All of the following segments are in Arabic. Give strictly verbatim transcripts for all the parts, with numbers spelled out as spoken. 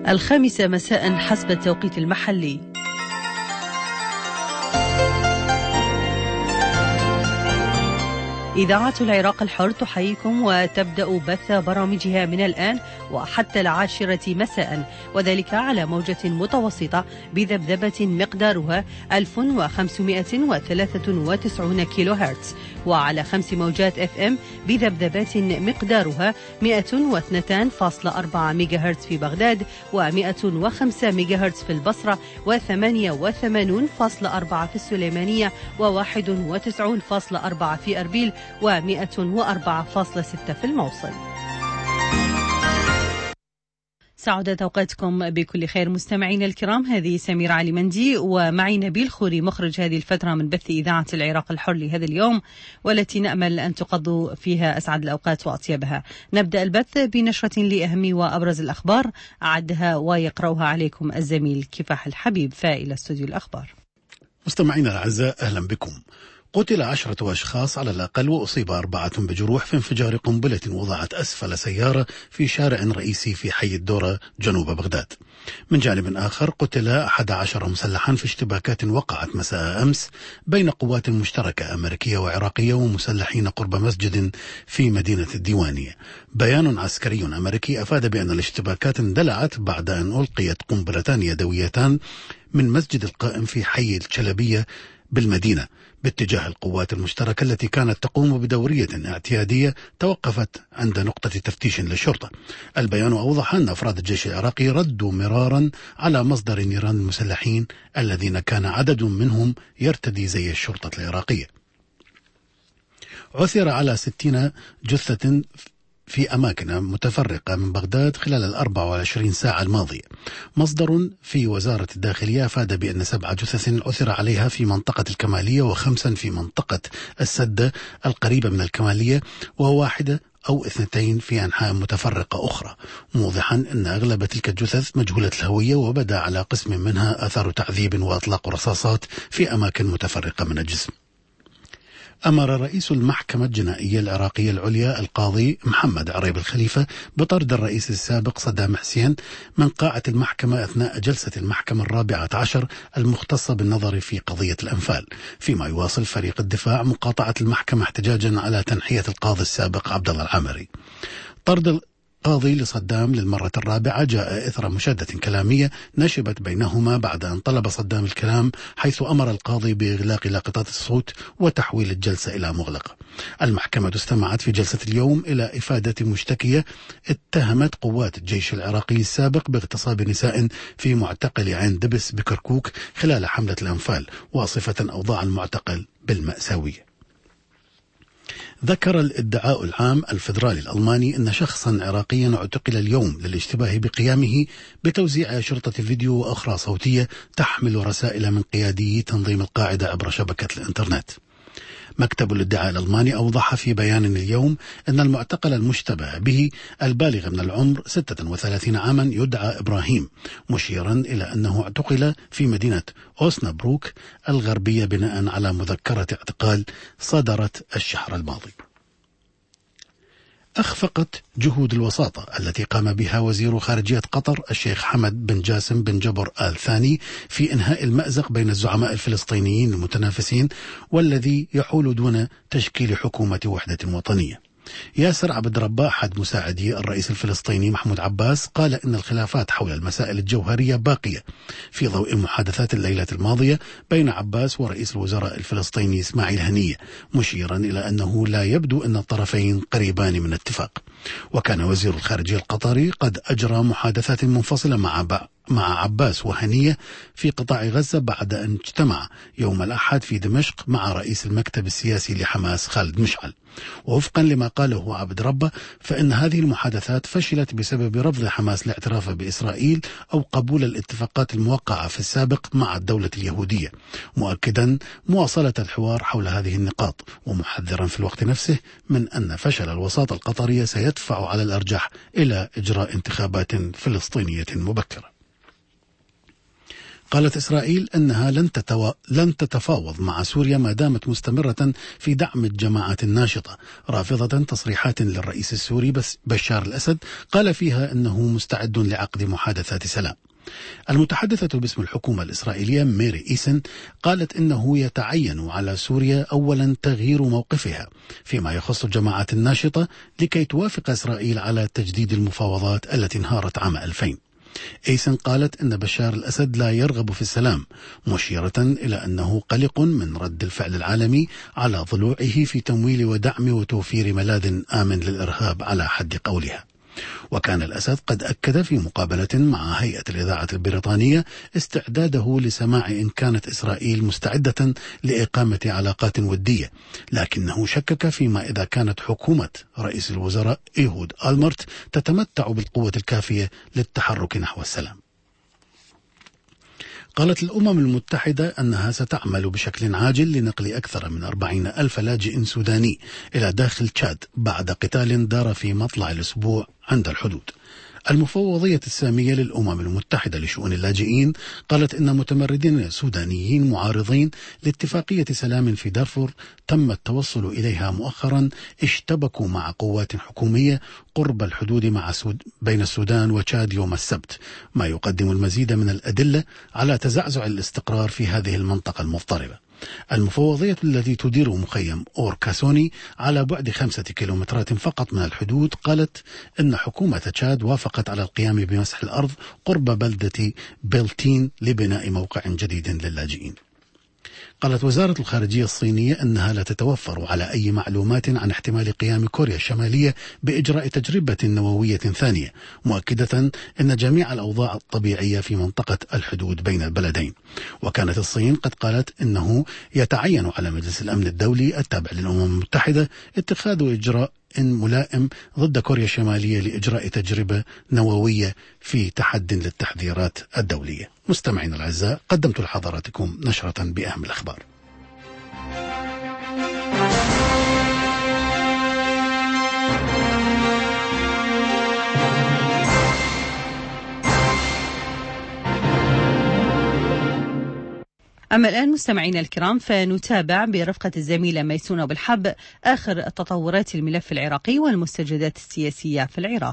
الخامسة مساء حسب التوقيت المحلي. إذاعة العراق الحر تحييكم وتبدأ بث برامجها من الآن وحتى العاشرة مساء، وذلك على موجة متوسطة بذبذبة مقدارها ألف وخمسمائة وثلاثة وتسعين كيلو هرتز، وعلى خمس موجات اف ام بذبذبات مقدارها مئة واثنين فاصلة أربعة ميجا هرتز في بغداد، ومئة وخمسة ميجا هرتز في البصرة، وثمانية وثمانين فاصلة أربعة في السليمانية، وواحد وتسعين فاصلة أربعة في أربيل، ومئة وأربعة فاصلة ستة في الموصل. سعادة أوقاتكم بكل خير مستمعين الكرام، هذه سمير علي مندي ومعي نبيل خوري مخرج هذه الفترة من بث إذاعة العراق الحر لهذا اليوم، والتي نأمل أن تقضوا فيها أسعد الأوقات وأطيبها. نبدأ البث بنشرة لأهم وأبرز الأخبار أعدها ويقرأها عليكم الزميل كفاح الحبيب. فإلى استوديو الأخبار. مستمعينا الأعزاء أهلا بكم. قتل عشرة أشخاص على الأقل وأصيب أربعة بجروح في انفجار قنبلة وضعت أسفل سيارة في شارع رئيسي في حي الدورة جنوب بغداد. من جانب آخر قتل أحد عشر مسلحا في اشتباكات وقعت مساء أمس بين قوات مشتركة أمريكية وعراقية ومسلحين قرب مسجد في مدينة الديوانية. بيان عسكري أمريكي أفاد بأن الاشتباكات اندلعت بعد أن ألقيت قنبلتان يدويتان من مسجد القائم في حي الشلبية بالمدينة باتجاه القوات المشتركة التي كانت تقوم بدورية اعتيادية توقفت عند نقطة تفتيش للشرطة. البيان أوضح أن أفراد الجيش العراقي ردوا مرارا على مصدر نيران المسلحين الذين كان عدد منهم يرتدي زي الشرطة العراقية. عثر على ستين جثة في أماكن متفرقة من بغداد خلال الأربع وعشرين ساعة الماضية. مصدر في وزارة الداخلية أفاد بأن سبع جثث عثر عليها في منطقة الكمالية وخمسا في منطقة السدة القريبة من الكمالية وواحدة أو اثنتين في أنحاء متفرقة أخرى، موضحا أن أغلب تلك الجثث مجهولة الهوية وبدا على قسم منها أثار تعذيب وأطلاق رصاصات في أماكن متفرقة من الجسم. أمر رئيس المحكمة الجنائية العراقية العليا القاضي محمد عريب الخليفة بطرد الرئيس السابق صدام حسين من قاعة المحكمة أثناء جلسة المحكمة الرابعة عشر المختصة بالنظر في قضية الأنفال، فيما يواصل فريق الدفاع مقاطعة المحكمة احتجاجا على تنحية القاضي السابق عبد الله العامري. طرد قاضي لصدام للمرة الرابعة جاء إثر مشادة كلامية نشبت بينهما بعد أن طلب صدام الكلام، حيث أمر القاضي بإغلاق لاقطات الصوت وتحويل الجلسة إلى مغلقة. المحكمة استمعت في جلسة اليوم إلى إفادة مشتكية اتهمت قوات الجيش العراقي السابق باغتصاب نساء في معتقل عين دبس بكركوك خلال حملة الأنفال، واصفة أوضاع المعتقل بالمأساوية. ذكر الادعاء العام الفيدرالي الألماني أن شخصا عراقيا اعتقل اليوم للاشتباه بقيامه بتوزيع شرطة فيديو وأخرى صوتية تحمل رسائل من قيادي تنظيم القاعدة عبر شبكة الإنترنت. مكتب الادعاء الألماني أوضح في بيان اليوم أن المعتقل المشتبه به البالغ من العمر ستة وثلاثين عاما يدعى إبراهيم، مشيرا إلى أنه اعتقل في مدينة أوسنابروك الغربية بناء على مذكرة اعتقال صدرت الشهر الماضي. أخفقت جهود الوساطة التي قام بها وزير خارجية قطر الشيخ حمد بن جاسم بن جبر آل ثاني في إنهاء المأزق بين الزعماء الفلسطينيين المتنافسين والذي يحول دون تشكيل حكومة وحدة وطنية. ياسر عبد رباه أحد مساعدي الرئيس الفلسطيني محمود عباس قال إن الخلافات حول المسائل الجوهرية باقية في ضوء محادثات الليلة الماضية بين عباس ورئيس الوزراء الفلسطيني إسماعيل هنية، مشيرا إلى أنه لا يبدو أن الطرفين قريبان من اتفاق. وكان وزير الخارجية القطري قد أجرى محادثات منفصلة مع بعض مع عباس وهنية في قطاع غزة بعد أن اجتمع يوم الأحد في دمشق مع رئيس المكتب السياسي لحماس خالد مشعل. ووفقا لما قاله عبد ربه فإن هذه المحادثات فشلت بسبب رفض حماس الاعتراف بإسرائيل أو قبول الاتفاقات الموقعة في السابق مع الدولة اليهودية، مؤكدا مواصلة الحوار حول هذه النقاط ومحذرا في الوقت نفسه من أن فشل الوساطة القطرية سيدفع على الأرجح إلى إجراء انتخابات فلسطينية مبكرة. قالت إسرائيل أنها لن, تتو... لن تتفاوض مع سوريا ما دامت مستمرة في دعم الجماعات الناشطة، رافضة تصريحات للرئيس السوري بس بشار الأسد قال فيها أنه مستعد لعقد محادثات سلام. المتحدثة باسم الحكومة الإسرائيلية ميري إيسن قالت إنه يتعين على سوريا أولا تغيير موقفها فيما يخص الجماعات الناشطة لكي توافق إسرائيل على تجديد المفاوضات التي انهارت عام ألفين. إيسن قالت إن بشار الأسد لا يرغب في السلام، مشيرة إلى أنه قلق من رد الفعل العالمي على ضلوعه في تمويل ودعم وتوفير ملاذ آمن للإرهاب على حد قولها. وكان الأسد قد أكد في مقابلة مع هيئة الإذاعة البريطانية استعداده لسماع إن كانت إسرائيل مستعدة لإقامة علاقات ودية، لكنه شكك فيما إذا كانت حكومة رئيس الوزراء إيهود ألمرت تتمتع بالقوة الكافية للتحرك نحو السلام. قالت الأمم المتحدة أنها ستعمل بشكل عاجل لنقل أكثر من أربعين ألف لاجئ سوداني إلى داخل تشاد بعد قتال دار في مطلع الأسبوع عند الحدود. المفوضية السامية للأمم المتحدة لشؤون اللاجئين قالت إن متمردين سودانيين معارضين لاتفاقية سلام في دارفور تم التوصل إليها مؤخرا اشتبكوا مع قوات حكومية قرب الحدود مع سود بين السودان وتشاد يوم السبت، ما يقدم المزيد من الأدلة على تزعزع الاستقرار في هذه المنطقة المضطربة. المفوضية التي تدير مخيم أوركاسوني على بعد خمسة كيلومترات فقط من الحدود قالت إن حكومة تشاد وافقت على القيام بمسح الأرض قرب بلدة بلتين لبناء موقع جديد للاجئين. قالت وزارة الخارجية الصينية أنها لا تتوفر على أي معلومات عن احتمال قيام كوريا الشمالية بإجراء تجربة نووية ثانية، مؤكدة أن جميع الأوضاع الطبيعية في منطقة الحدود بين البلدين. وكانت الصين قد قالت أنه يتعين على مجلس الأمن الدولي التابع للأمم المتحدة اتخاذ إجراء إن ملائم ضد كوريا الشمالية لإجراء تجربة نووية في تحد للتحذيرات الدولية. مستمعين الأعزاء، قدمت لحضراتكم نشرة بأهم الأخبار. أما الآن مستمعينا الكرام فنتابع برفقة الزميلة ميسونة بالحب آخر تطورات الملف العراقي والمستجدات السياسية في العراق.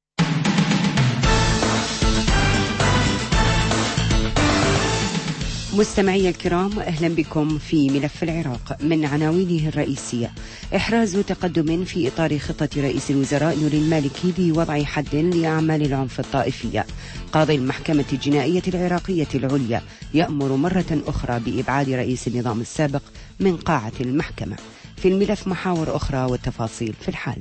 مستمعي الكرام، أهلا بكم في ملف العراق. من عناوينه الرئيسية: إحراز تقدم في إطار خطة رئيس الوزراء نور المالكي بوضع حد لأعمال العنف الطائفية. قاضي المحكمة الجنائية العراقية العليا يأمر مرة أخرى بإبعاد رئيس النظام السابق من قاعة المحكمة. في الملف محاور أخرى والتفاصيل في الحال.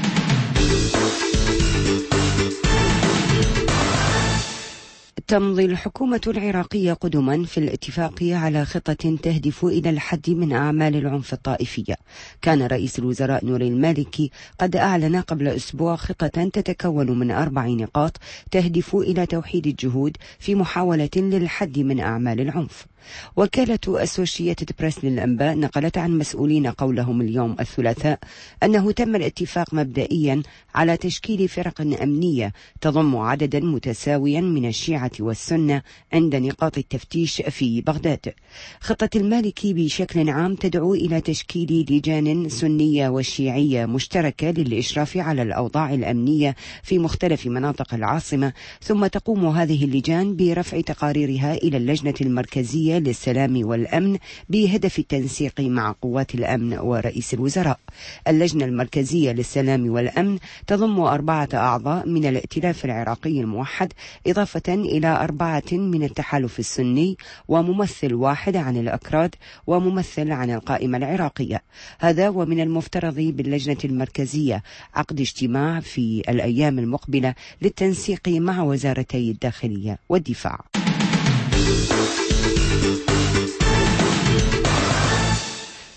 تمضي الحكومة العراقية قدما في الاتفاق على خطة تهدف إلى الحد من أعمال العنف الطائفية. كان رئيس الوزراء نور المالكي قد أعلن قبل أسبوع خطة تتكون من أربع نقاط تهدف إلى توحيد الجهود في محاولة للحد من أعمال العنف. وكالة أسوشيتد بريس للأنباء نقلت عن مسؤولين قولهم اليوم الثلاثاء أنه تم الاتفاق مبدئيا على تشكيل فرق أمنية تضم عددا متساويا من الشيعة والسنة عند نقاط التفتيش في بغداد. خطة المالكي بشكل عام تدعو إلى تشكيل لجان سنية وشيعية مشتركة للإشراف على الأوضاع الأمنية في مختلف مناطق العاصمة، ثم تقوم هذه اللجان برفع تقاريرها إلى اللجنة المركزية للسلام والأمن بهدف التنسيق مع قوات الأمن ورئيس الوزراء. اللجنة المركزية للسلام والأمن تضم أربعة أعضاء من الائتلاف العراقي الموحد، إضافة إلى أربعة من التحالف السني، وممثل واحد عن الأكراد، وممثل عن القائمة العراقية. هذا ومن المفترض باللجنة المركزية عقد اجتماع في الأيام المقبلة للتنسيق مع وزارتي الداخلية والدفاع.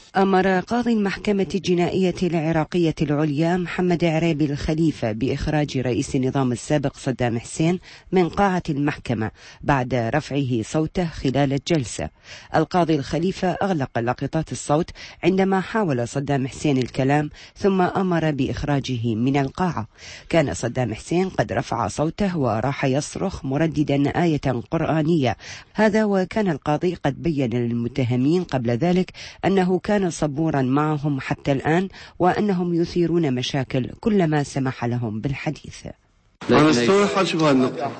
أمر قاضي المحكمة الجنائية العراقية العليا محمد عريبي الخليفة بإخراج رئيس النظام السابق صدام حسين من قاعة المحكمة بعد رفعه صوته خلال الجلسة. القاضي الخليفة أغلق لقطات الصوت عندما حاول صدام حسين الكلام ثم أمر بإخراجه من القاعة. كان صدام حسين قد رفع صوته وراح يصرخ مرددا آية قرآنية. هذا وكان القاضي قد بين للمتهمين قبل ذلك أنه كان صبورا معهم حتى الآن وأنهم يثيرون مشاكل كلما سمح لهم بالحديث. أنا استوي حاجة بهالنقطة،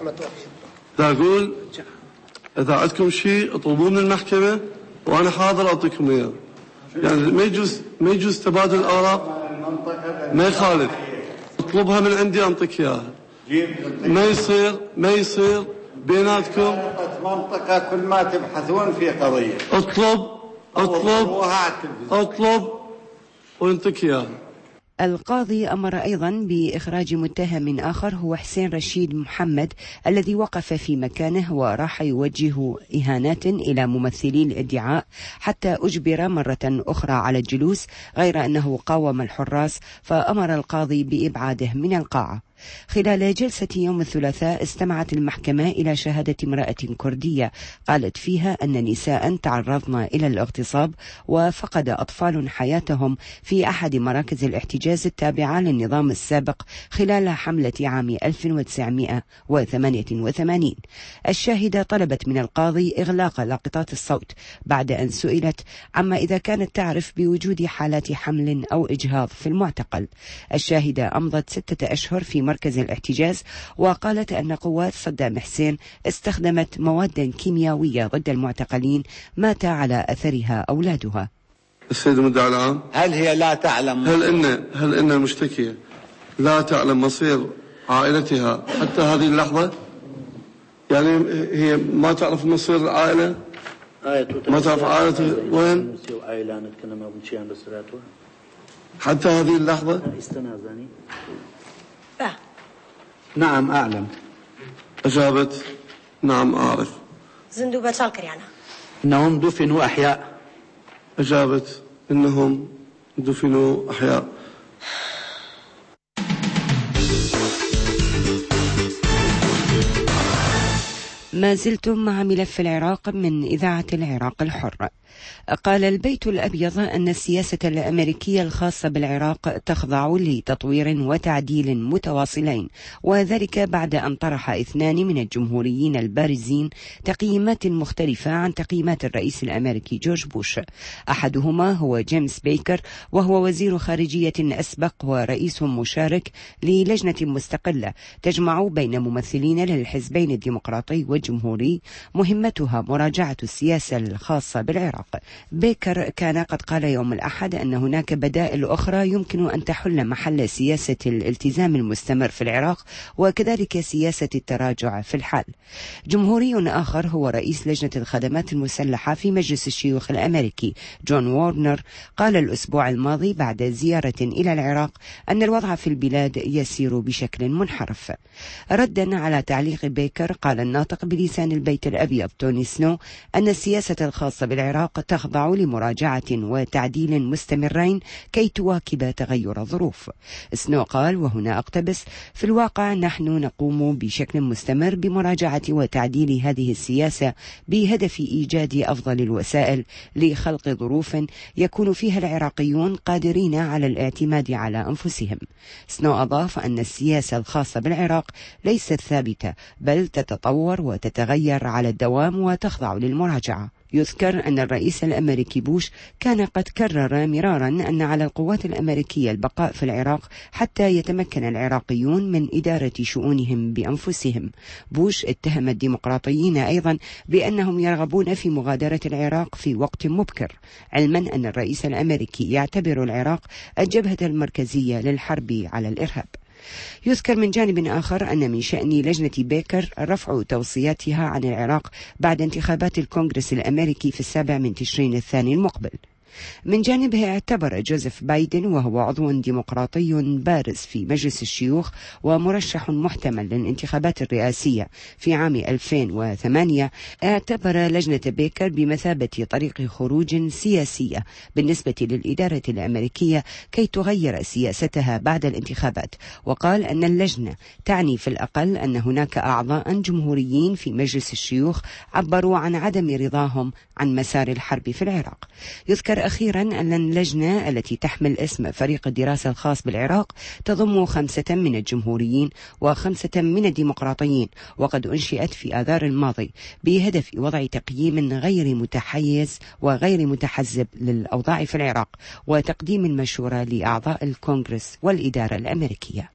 أقول إذا عندكم شيء اطلبوه من المحكمة وأنا حاضر أعطيكم إياه. يعني ما يجوز ما يجوز تبادل الآراء، ما يخالف، اطلبها من عندي أنطيك إياها. ما يصير ما يصير بيناتكم منطقة كل ما تبحثون في قضية اطلب اطلب اطلب وانطيك اياه. القاضي أمر أيضا بإخراج متهم آخر هو حسين رشيد محمد الذي وقف في مكانه وراح يوجه إهانات إلى ممثلي الادعاء حتى أجبر مرة أخرى على الجلوس، غير أنه قاوم الحراس فأمر القاضي بإبعاده من القاعة. خلال جلسة يوم الثلاثاء استمعت المحكمة إلى شهادة امرأة كردية قالت فيها أن نساء تعرضن إلى الاغتصاب وفقد أطفال حياتهم في أحد مراكز الاحتجاز التابعة للنظام السابق خلال حملة عام ألف وتسعمائة وثمانية وثمانين. الشاهدة طلبت من القاضي إغلاق لقطات الصوت بعد أن سئلت عما إذا كانت تعرف بوجود حالات حمل أو إجهاض في المعتقل. الشاهدة أمضت ستة أشهر في مركز الاحتجاز وقالت أن قوات صدام حسين استخدمت مواد كيميائية ضد المعتقلين مات على أثرها أولادها. السيد المدعي العام، هل هي لا تعلم هل إن هل إن المشتكية لا تعلم مصير عائلتها حتى هذه اللحظة؟ يعني هي ما تعرف مصير العائلة؟ ما تعرف عائلتها وين؟ حتى هذه اللحظة؟ نعم أعلم. أجابت نعم أعرف. زندوبة شالكريانا إنهم دفنوا أحياء. أجابت إنهم دفنوا أحياء. ما زلتم مع ملف العراق من إذاعة العراق الحر. قال البيت الأبيض أن السياسة الأمريكية الخاصة بالعراق تخضع لتطوير وتعديل متواصلين، وذلك بعد أن طرح اثنان من الجمهوريين البارزين تقييمات مختلفة عن تقييمات الرئيس الأمريكي جورج بوش. أحدهما هو جيمس بيكر، وهو وزير خارجية أسبق ورئيس مشارك للجنة مستقلة تجمع بين ممثلين للحزبين الديمقراطي والجمهوري مهمتها مراجعة السياسة الخاصة بالعراق. بيكر كان قد قال يوم الأحد أن هناك بدائل أخرى يمكن أن تحل محل سياسة الالتزام المستمر في العراق وكذلك سياسة التراجع في الحال. جمهوري آخر هو رئيس لجنة الخدمات المسلحة في مجلس الشيوخ الأمريكي جون وارنر قال الأسبوع الماضي بعد زيارة إلى العراق أن الوضع في البلاد يسير بشكل منحرف. ردا على تعليق بيكر قال الناطق بلسان البيت الأبيض توني سنو أن السياسة الخاصة بالعراق تخضع لمراجعة وتعديل مستمرين كي تواكب تغير الظروف. سنو قال وهنا أقتبس: في الواقع نحن نقوم بشكل مستمر بمراجعة وتعديل هذه السياسة بهدف إيجاد أفضل الوسائل لخلق ظروف يكون فيها العراقيون قادرين على الاعتماد على أنفسهم. سنو أضاف أن السياسة الخاصة بالعراق ليست ثابتة بل تتطور وتتغير على الدوام وتخضع للمراجعة. يذكر أن الرئيس الأمريكي بوش كان قد كرر مرارا أن على القوات الأمريكية البقاء في العراق حتى يتمكن العراقيون من إدارة شؤونهم بأنفسهم. بوش اتهم الديمقراطيين أيضا بأنهم يرغبون في مغادرة العراق في وقت مبكر، علما أن الرئيس الأمريكي يعتبر العراق الجبهة المركزية للحرب على الإرهاب. يذكر من جانب آخر أن من شأن لجنة بيكر رفع توصياتها عن العراق بعد انتخابات الكونغرس الأمريكي في السابع من تشرين الثاني المقبل. من جانبه اعتبر جوزيف بايدن وهو عضو ديمقراطي بارز في مجلس الشيوخ ومرشح محتمل للانتخابات الرئاسية في عام ألفين وثمانية، اعتبر لجنة بيكر بمثابة طريق خروج سياسية بالنسبة للإدارة الأمريكية كي تغير سياستها بعد الانتخابات، وقال أن اللجنة تعني في الأقل أن هناك أعضاء جمهوريين في مجلس الشيوخ عبروا عن عدم رضاهم عن مسار الحرب في العراق. يذكر أخيرا أن اللجنة التي تحمل اسم فريق الدراسة الخاص بالعراق تضم خمسة من الجمهوريين وخمسة من الديمقراطيين، وقد أنشئت في آذار الماضي بهدف وضع تقييم غير متحيز وغير متحزب للأوضاع في العراق وتقديم المشورة لأعضاء الكونغرس والإدارة الأمريكية.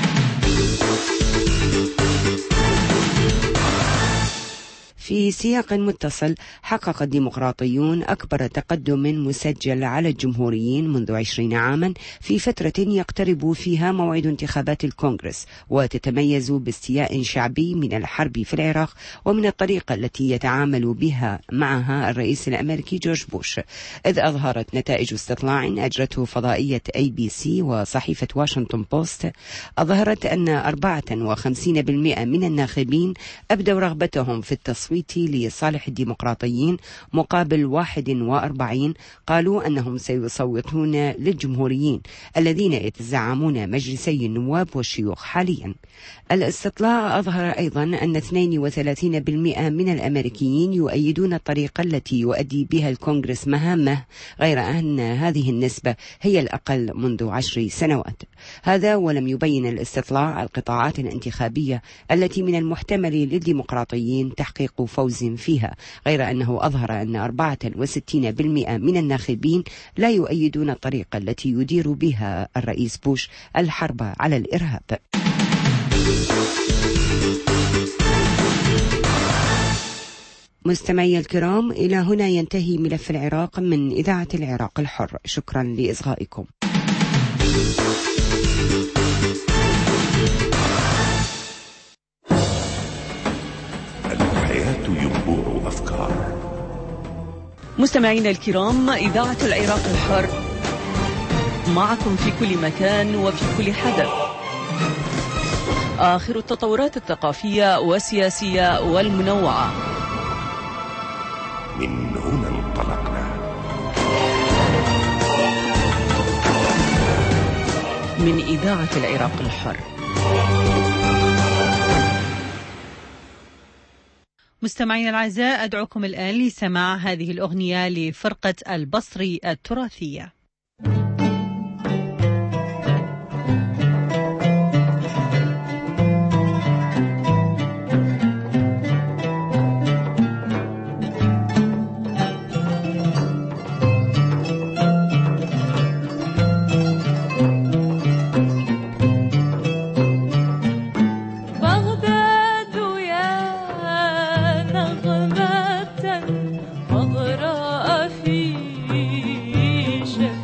في سياق متصل، حقق الديمقراطيون أكبر تقدم مسجل على الجمهوريين منذ عشرين عاما في فترة يقترب فيها موعد انتخابات الكونغرس، وتتميز باستياء شعبي من الحرب في العراق ومن الطريقة التي يتعامل بها معها الرئيس الأمريكي جورج بوش، إذ أظهرت نتائج استطلاع أجرته فضائية أي بي سي وصحيفة واشنطن بوست أظهرت أن أربعة وخمسين بالمئة من الناخبين أبدوا رغبتهم في التصويت لصالح الديمقراطيين، مقابل واحد وأربعين قالوا أنهم سيصوتون للجمهوريين الذين يتزعمون مجلسي النواب والشيوخ حاليا. الاستطلاع أظهر أيضا أن اثنين وثلاثين بالمئة من الأمريكيين يؤيدون الطريقة التي يؤدي بها الكونغرس مهامه، غير أن هذه النسبة هي الأقل منذ عشر سنوات. هذا ولم يبين الاستطلاع القطاعات الانتخابية التي من المحتمل للديمقراطيين تحقيق فوز فيها، غير أنه أظهر أن أربعة وستين بالمئة من الناخبين لا يؤيدون الطريقة التي يدير بها الرئيس بوش الحرب على الإرهاب. مستمعي الكرام، إلى هنا ينتهي ملف العراق من إذاعة العراق الحر. شكرا لإصغائكم. الحياة ينبوع أفكار. مستمعينا الكرام، إذاعة العراق الحر معكم في كل مكان وفي كل حدث. آخر التطورات الثقافية والسياسية والمنوعة. من هنا انطلقنا. من إذاعة العراق الحر. مستمعينا الأعزاء، أدعوكم الآن لسماع هذه الأغنية لفرقة البصري التراثية. مغراء في شفاء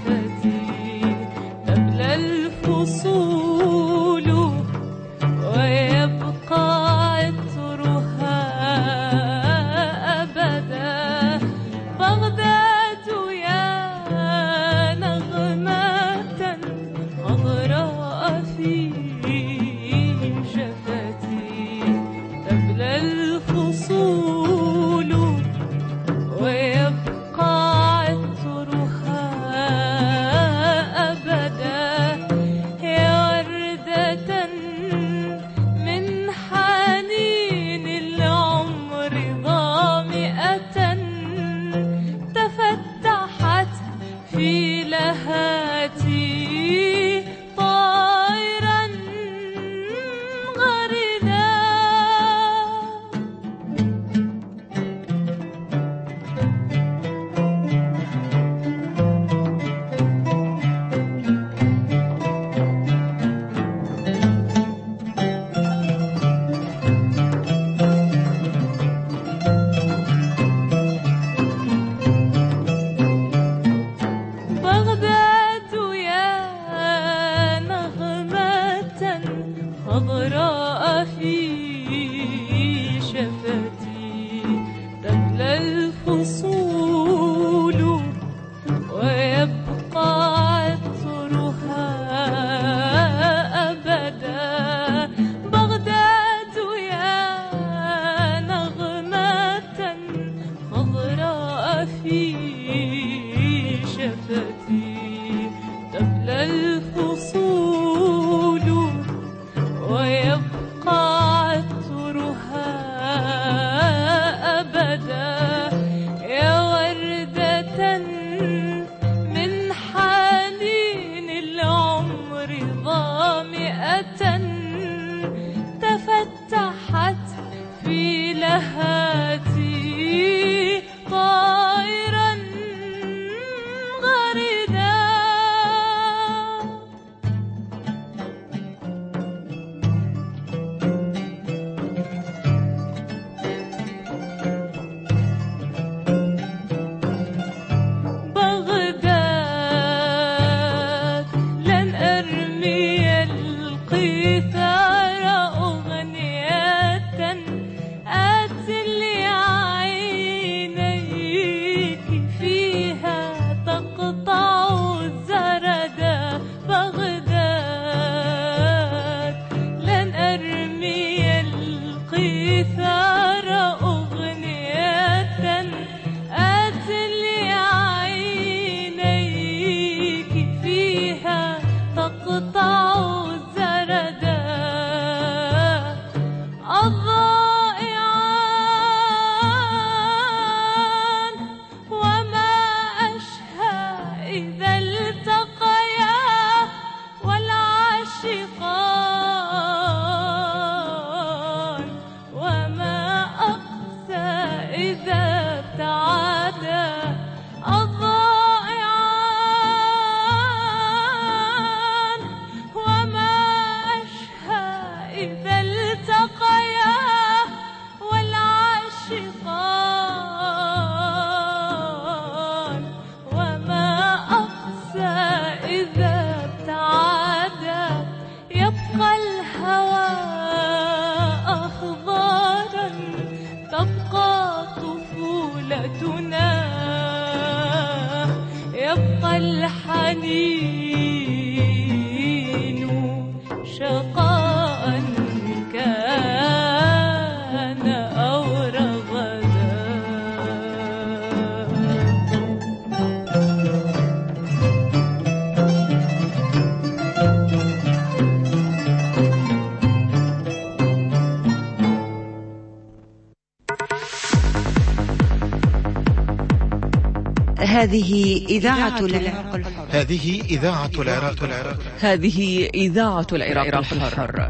هذه إذاعة العراق الحر. هذه إذاعة العراق الحر. هذه إذاعة العراق الحر.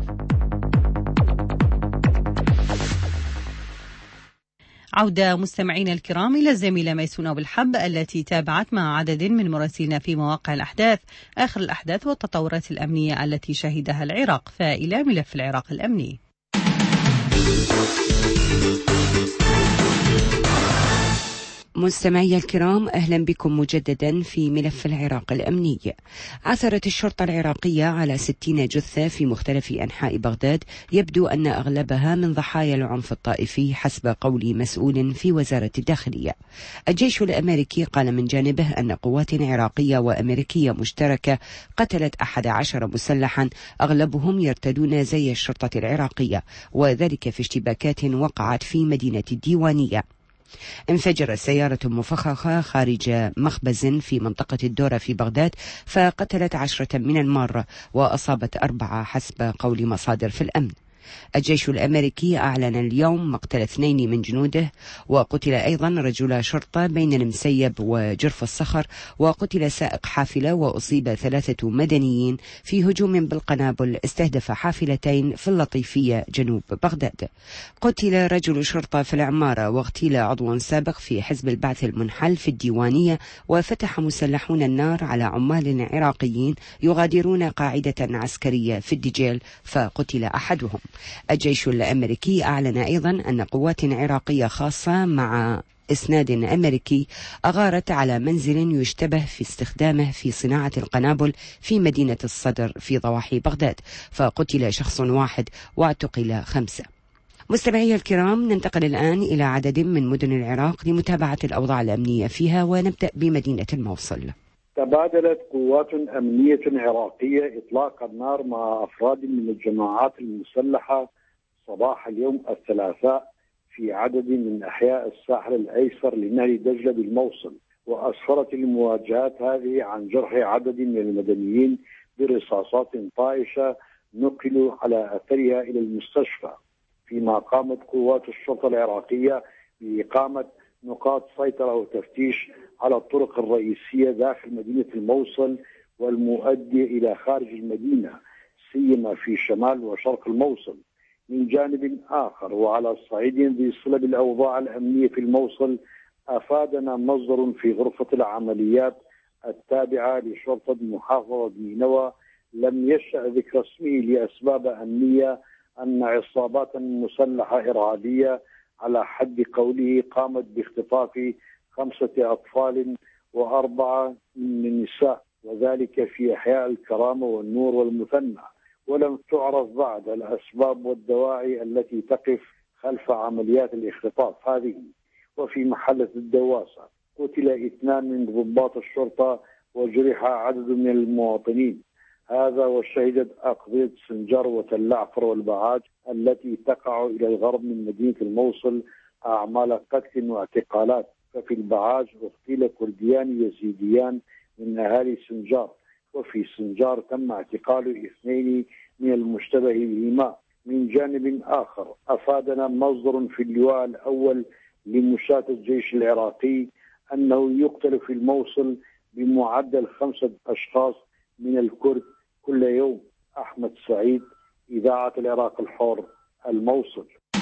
عودة مستمعينا الكرام إلى الزميلة ميسون أبو الحب التي تابعت مع عدد من مراسلنا في مواقع الأحداث آخر الأحداث والتطورات الأمنية التي شهدها العراق، فإلى ملف العراق الأمني. مستمعي الكرام، أهلا بكم مجددا في ملف العراق الأمني. عثرت الشرطة العراقية على ستين جثة في مختلف أنحاء بغداد، يبدو أن أغلبها من ضحايا العنف الطائفي حسب قول مسؤول في وزارة الداخلية. الجيش الأمريكي قال من جانبه أن قوات عراقية وأمريكية مشتركة قتلت أحد عشر مسلحا أغلبهم يرتدون زي الشرطة العراقية، وذلك في اشتباكات وقعت في مدينة الديوانية. انفجر سيارة مفخخة خارج مخبز في منطقة الدورة في بغداد فقتلت عشرة من المارة وأصابت أربعة حسب قول مصادر في الأمن. الجيش الأمريكي أعلن اليوم مقتل اثنين من جنوده، وقتل أيضا رجل شرطة بين المسيب وجرف الصخر، وقتل سائق حافلة، وأصيب ثلاثة مدنيين في هجوم بالقنابل استهدف حافلتين في اللطيفية جنوب بغداد. قتل رجل شرطة في العمارة، واغتيل عضو سابق في حزب البعث المنحل في الديوانية، وفتح مسلحون النار على عمال عراقيين يغادرون قاعدة عسكرية في الدجيل فقتل أحدهم. الجيش الأمريكي أعلن أيضا أن قوات عراقية خاصة مع إسناد أمريكي أغارت على منزل يشتبه في استخدامه في صناعة القنابل في مدينة الصدر في ضواحي بغداد، فقتل شخص واحد واعتقل خمسة. مستمعي الكرام، ننتقل الآن إلى عدد من مدن العراق لمتابعة الأوضاع الأمنية فيها، ونبدأ بمدينة الموصل. تبادلت قوات أمنية عراقية إطلاق النار مع أفراد من الجماعات المسلحة صباح اليوم الثلاثاء في عدد من أحياء الساحل الأيسر لنهر دجلة بالموصل، وأسفرت المواجهات هذه عن جرح عدد من المدنيين برصاصات طائشة نقلوا على أثرها إلى المستشفى، فيما قامت قوات الشرطة العراقية بإقامة نقاط سيطرة وتفتيش على الطرق الرئيسية داخل مدينة الموصل والمؤدية إلى خارج المدينة، سيما في شمال وشرق الموصل. من جانب آخر، وعلى الصعيد ذي صلة بالأوضاع الأمنية في الموصل، أفادنا مصدر في غرفة العمليات التابعة لشرطة محافظة نينوى لم يشأ ذكر اسمه لأسباب أمنية أن عصابات مسلحة إرهابية على حد قوله قامت باختطاف خمسة أطفال وأربعة من النساء، وذلك في أحياء الكرامة والنور والمثنى، ولم تعرف بعد الأسباب والدواعي التي تقف خلف عمليات الاختطاف هذه. وفي محلة الدواسة قتل اثنان من ضباط الشرطة وجرح عدد من المواطنين، هذا وشهدت أقضية سنجر وتلعفر والبعاج التي تقع إلى الغرب من مدينة الموصل أعمال قتل واعتقالات. ففي البعاج اغتيل كرديان يزيديان من أهالي سنجار، وفي سنجار تم اعتقال اثنين من المشتبه بهما. من جانب آخر، أفادنا مصدر في اللواء الأول لمشاة الجيش العراقي أنه يقتل في الموصل بمعدل خمسة أشخاص من الكرد كل يوم. أحمد سعيد، إذاعة العراق الحر، الموصل.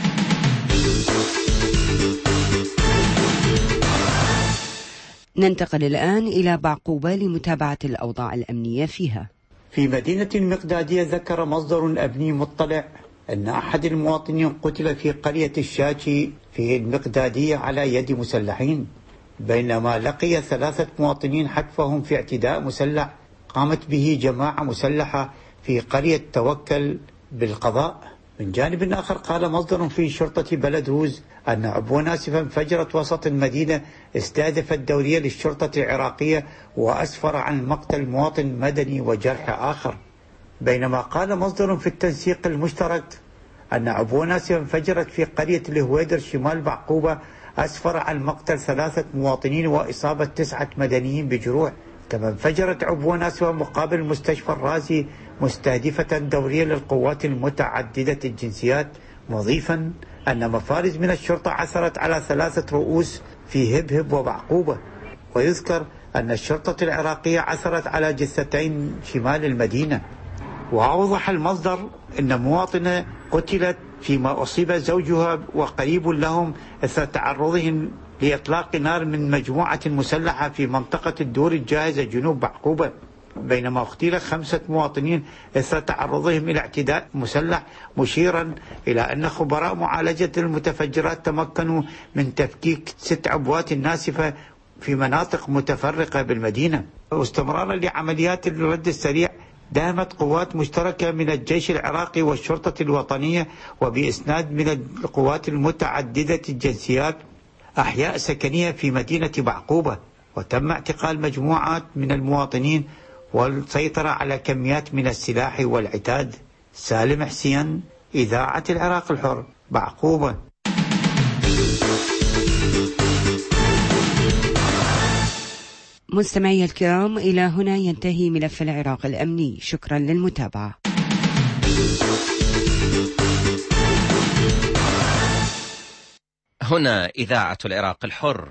ننتقل الآن إلى بعقوبة لمتابعة الأوضاع الأمنية فيها. في مدينة المقدادية ذكر مصدر أمني مطلع أن أحد المواطنين قتل في قرية الشاكي في المقدادية على يد مسلحين، بينما لقي ثلاثة مواطنين حتفهم في اعتداء مسلح قامت به جماعة مسلحة في قرية توكل بالقضاء. من جانب آخر، قال مصدر في شرطة بلد روز أن عبوة ناسفة انفجرت وسط المدينة استهدفت دورية للشرطة العراقية وأسفر عن مقتل مواطن مدني وجرح آخر. بينما قال مصدر في التنسيق المشترك أن عبوة ناسفة انفجرت في قرية الهويدر شمال بعقوبة أسفر عن مقتل ثلاثة مواطنين وإصابة تسعة مدنيين بجروح. كما انفجرت عبوة ناسفة مقابل مستشفى الرازي مستهدفة دورية للقوات المتعددة الجنسيات، مضيفا أن مفارز من الشرطة عثرت على ثلاثة رؤوس في هبهب وبعقوبة. ويذكر أن الشرطة العراقية عثرت على جثتين شمال المدينة. وأوضح المصدر أن مواطنة قتلت فيما أصيب زوجها وقريب لهم أثر تعرضهم لإطلاق نار من مجموعة مسلحة في منطقة الدور الجاهزة جنوب بعقوبة، بينما اغتيل خمسة مواطنين أثر تعرضهم إلى اعتداء مسلح، مشيرا إلى أن خبراء معالجة المتفجرات تمكنوا من تفكيك ست عبوات ناسفة في مناطق متفرقة بالمدينة. واستمرارا لعمليات الرد السريع دامت قوات مشتركة من الجيش العراقي والشرطة الوطنية وبإسناد من القوات المتعددة الجنسيات أحياء سكنية في مدينة بعقوبة، وتم اعتقال مجموعات من المواطنين والسيطرة على كميات من السلاح والعتاد. سالم حسين، إذاعة العراق الحر، بعقوبة. مستمعي الكرام، إلى هنا ينتهي ملف العراق الأمني. شكرا للمتابعة. هنا إذاعة العراق الحر،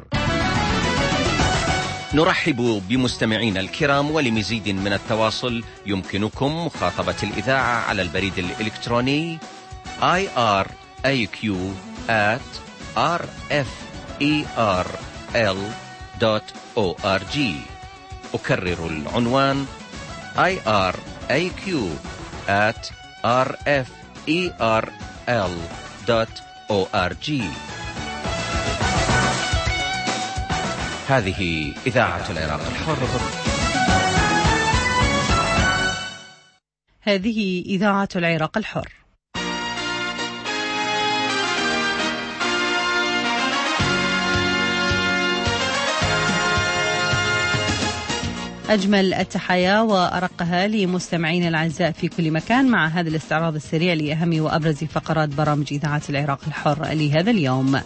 نرحب بمستمعينا الكرام، ولمزيد من التواصل يمكنكم مخاطبة الإذاعة على البريد الإلكتروني آي آر إيه كيو آت آر إف إي آر إل دوت أو آر جي. أكرر العنوان آي آر إيه كيو آت آر إف إي آر إل دوت أو آر جي. هذه إذاعة العراق الحر. هذه إذاعة العراق الحر. أجمل التحايا وأرقها لمستمعين الأعزاء في كل مكان مع هذا الاستعراض السريع لأهم وأبرز فقرات برامج إذاعة العراق الحر لهذا اليوم.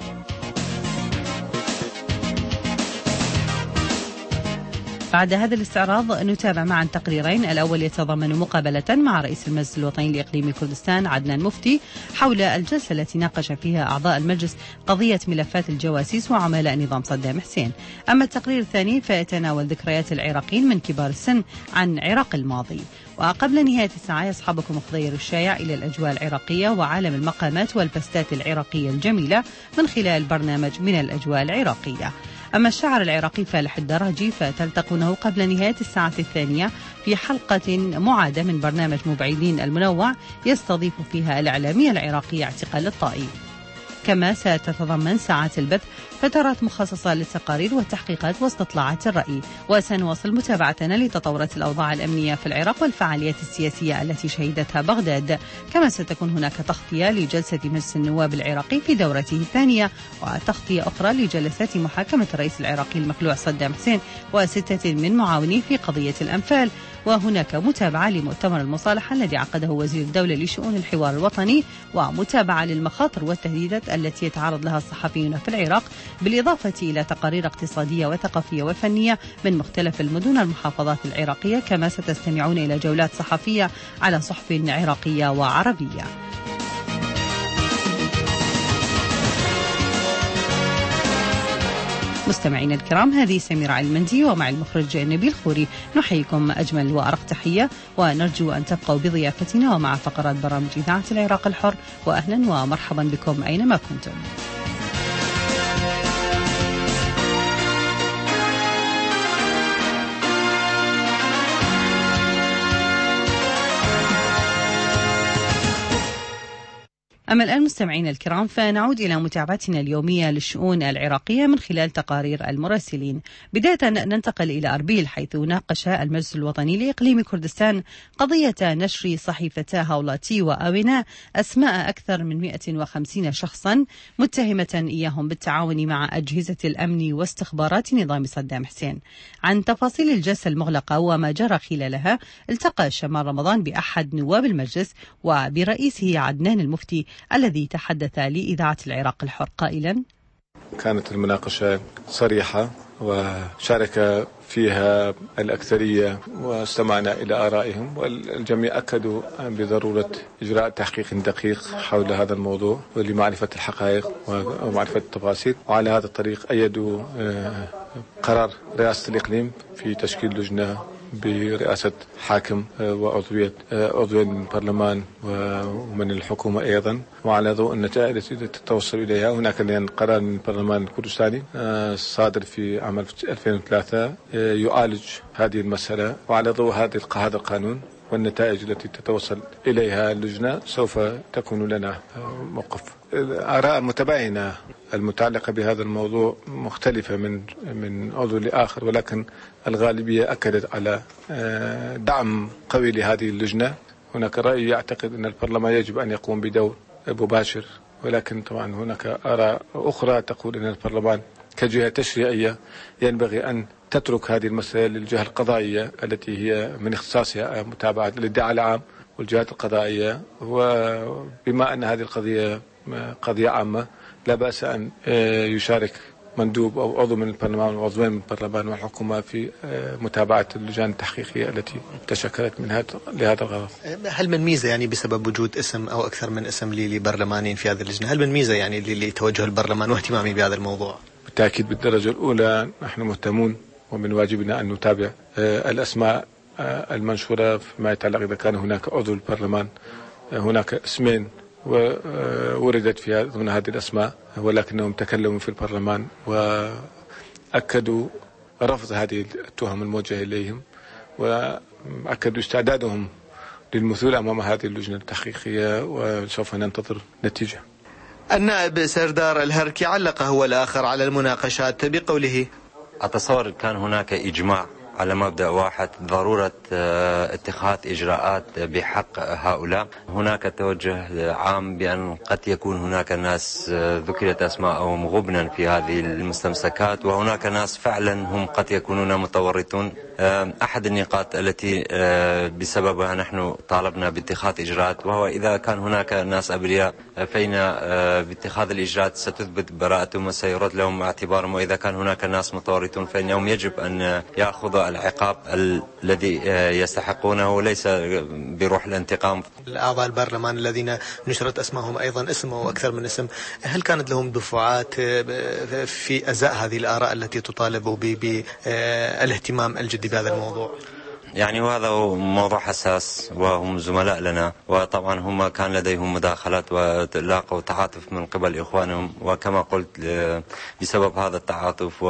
بعد هذا الاستعراض نتابع معا تقريرين. الأول يتضمن مقابلة مع رئيس المجلس الوطني لإقليم كردستان عدنان مفتي حول الجلسة التي ناقش فيها أعضاء المجلس قضية ملفات الجواسيس وعملاء نظام صدام حسين. أما التقرير الثاني فيتناول ذكريات العراقيين من كبار السن عن عراق الماضي. وقبل نهاية الساعة يصحبكم خضير الشايع إلى الأجواء العراقية وعالم المقامات والبستات العراقية الجميلة من خلال برنامج من الأجواء العراقية. أما الشاعر العراقي فالح الدراجي فتلتقونه قبل نهاية الساعة الثانية في حلقة معادة من برنامج مبعدين المنوع يستضيف فيها الإعلامية العراقية اعتقال الطائي. كما ستتضمن ساعات البث فترات مخصصة للتقارير والتحقيقات واستطلاعات الرأي. وسنواصل متابعتنا لتطورات الأوضاع الأمنية في العراق والفعاليات السياسية التي شهدتها بغداد. كما ستكون هناك تغطية لجلسة مجلس النواب العراقي في دورته الثانية، وتغطية أخرى لجلسات محاكمة الرئيس العراقي المخلوع صدام حسين وستة من معاونيه في قضية الأنفال. وهناك متابعة لمؤتمر المصالحة الذي عقده وزير الدولة لشؤون الحوار الوطني، ومتابعة للمخاطر والتهديدات التي يتعرض لها الصحفيون في العراق، بالإضافة إلى تقارير اقتصادية وثقافية وفنية من مختلف المدن المحافظات العراقية. كما ستستمعون إلى جولات صحفية على صحف عراقية وعربية. مستمعين الكرام، هذه سميرة المندي ومع المخرج نبيل خوري نحييكم أجمل وأرق تحية، ونرجو أن تبقوا بضيافتنا ومع فقرات برامج إذاعة العراق الحر. وأهلا ومرحبا بكم أينما كنتم. أما الآن مستمعين الكرام فنعود إلى متابعتنا اليومية للشؤون العراقية من خلال تقارير المراسلين. بداية ننتقل إلى أربيل، حيث ناقش المجلس الوطني لإقليم كردستان قضية نشر صحيفتا هولاتي وآوينا أسماء أكثر من مئة وخمسين شخصا متهمة إياهم بالتعاون مع أجهزة الأمن واستخبارات نظام صدام حسين. عن تفاصيل الجلسة المغلقة وما جرى خلالها التقى شمال رمضان بأحد نواب المجلس وبرئيسه عدنان المفتي الذي تحدث لإذاعة العراق الحر قائلا: كانت المناقشة صريحة وشارك فيها الأكثرية واستمعنا إلى آرائهم، والجميع أكدوا بضرورة إجراء تحقيق دقيق حول هذا الموضوع ولمعرفة الحقائق ومعرفة التفاصيل، وعلى هذا الطريق أيدوا قرار رئاسة الإقليم في تشكيل لجنة برئاسة حاكم وعضوية عضوين من البرلمان ومن الحكومة أيضا، وعلى ضوء النتائج التي تتوصل إليها. هناك قرار من البرلمان الكردستاني صادر في عام ألفين وثلاثة يعالج هذه المسألة، وعلى ضوء هذا القانون والنتائج التي تتوصل إليها اللجنة سوف تكون لنا موقف. آراء متباينة المتعلقة بهذا الموضوع مختلفة من من عضو لآخر، ولكن الغالبية أكدت على دعم قوي لهذه اللجنة. هناك رأي يعتقد أن البرلمان يجب أن يقوم بدور مباشر، ولكن طبعا هناك آراء أخرى تقول أن البرلمان كجهة تشريعية ينبغي أن تترك هذه المسألة للجهة القضائية التي هي من اختصاصها متابعة الادعاء العام والجهات القضائية. وبما أن هذه القضية قضية عامة لا بأس أن يشارك مندوب أو عضو من البرلمان وعضوين من البرلمان والحكومة في متابعة اللجان التحقيقية التي تشكلت من هذا لهذا الغرض. هل من ميزة يعني بسبب وجود اسم أو أكثر من اسم لبرلمانيين في هذه اللجنة، هل من ميزة يعني لتوجه البرلمان واهتمامه بهذا الموضوع؟ بالتأكيد بالدرجة الأولى نحن مهتمون، ومن واجبنا أن نتابع الأسماء المنشورة فيما يتعلق إذا كان هناك عضو البرلمان هناك اسمين ووردت في ضمن هذه الأسماء ولكنهم تكلموا في البرلمان وأكدوا رفض هذه التهم الموجهة إليهم، وأكدوا استعدادهم للمثول أمام هذه اللجنة التحقيقية، وسوف ننتظر نتيجة. النائب سردار الهركي علق هو الآخر على المناقشات بقوله: أتصور كان هناك إجماع على مبدأ واحد، ضرورة اتخاذ إجراءات بحق هؤلاء. هناك توجه عام بأن قد يكون هناك ناس ذكرت أسماءهم غبنا في هذه المستمسكات، وهناك ناس فعلا هم قد يكونون متورطون. أحد النقاط التي بسببها نحن طالبنا باتخاذ إجراءات، وهو إذا كان هناك ناس أبرياء فإن باتخاذ الإجراءات ستثبت براءتهم وسيرد لهم اعتبارهم، وإذا كان هناك ناس متورطون فإنهم يجب أن يأخذوا العقاب الذي يستحقونه ليس بروح الانتقام. الأعضاء البرلمان الذين نشرت أسمائهم أيضا اسم وأكثر من اسم، هل كانت لهم دفعات في أزاء هذه الآراء التي تطالب بالاهتمام الجدي بهذا الموضوع؟ يعني وهذا موضوع حساس وهم زملاء لنا، وطبعا هم كان لديهم مداخلات ولاقوا تعاطف من قبل إخوانهم، وكما قلت بسبب هذا التعاطف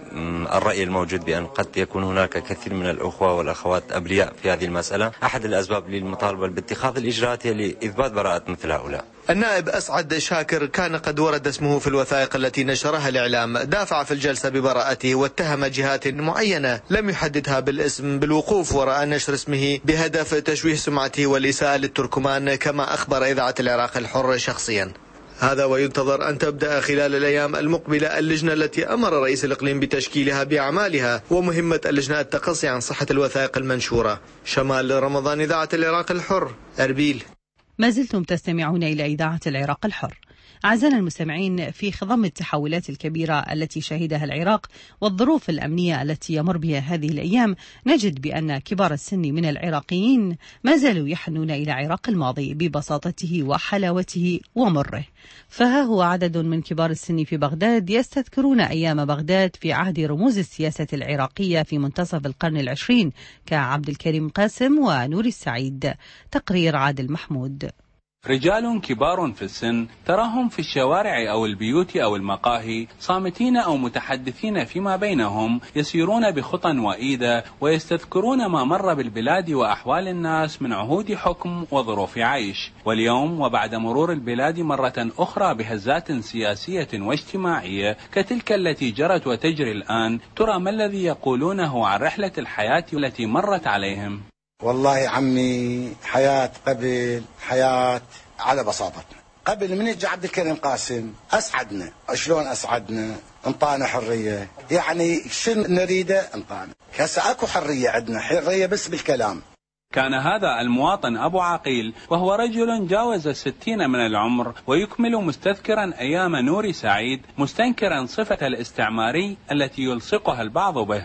والرأي الموجود بأن قد يكون هناك كثير من الأخوة والأخوات أبرياء في هذه المسألة، أحد الأسباب للمطالبة باتخاذ الإجراءات هي لإثبات براءة مثل هؤلاء. النائب أسعد شاكر كان قد ورد اسمه في الوثائق التي نشرها الإعلام، دافع في الجلسة ببراءته واتهم جهات معينة لم يحددها بالاسم بالوقوف وراء نشر اسمه بهدف تشويه سمعته والإساءة للتركمان، كما أخبر إذاعة العراق الحر شخصيا. هذا وينتظر أن تبدأ خلال الأيام المقبلة اللجنة التي أمر رئيس الإقليم بتشكيلها بأعمالها، ومهمة اللجنة التقصي عن صحة الوثائق المنشورة. شمال رمضان، إذاعة العراق الحر، أربيل. ما زلتم تستمعون إلى إذاعة العراق الحر. أعزائنا المستمعين، في خضم التحولات الكبيرة التي شهدها العراق والظروف الأمنية التي يمر بها هذه الأيام، نجد بأن كبار السن من العراقيين ما زالوا يحنون إلى عراق الماضي ببساطته وحلاوته ومره. فها هو عدد من كبار السن في بغداد يستذكرون أيام بغداد في عهد رموز السياسة العراقية في منتصف القرن العشرين كعبد الكريم قاسم ونور السعيد. تقرير عادل محمود. رجال كبار في السن تراهم في الشوارع أو البيوت أو المقاهي صامتين أو متحدثين فيما بينهم، يسيرون بخطى وإيدة ويستذكرون ما مر بالبلاد وأحوال الناس من عهود حكم وظروف عيش. واليوم وبعد مرور البلاد مرة أخرى بهزات سياسية واجتماعية كتلك التي جرت وتجري الآن، ترى ما الذي يقولونه عن رحلة الحياة التي مرت عليهم؟ والله عمي، حياة قبل حياة على بساطتنا. قبل من يجي عبد الكريم قاسم أسعدنا، شلون أسعدنا؟ انطانا حرية، يعني شنو نريده انطانا. هسه اكو حرية عندنا، حرية بس بالكلام. كان هذا المواطن أبو عقيل، وهو رجل جاوز الستين من العمر، ويكمل مستذكرا أيام نور سعيد، مستنكرا صفة الاستعماري التي يلصقها البعض به.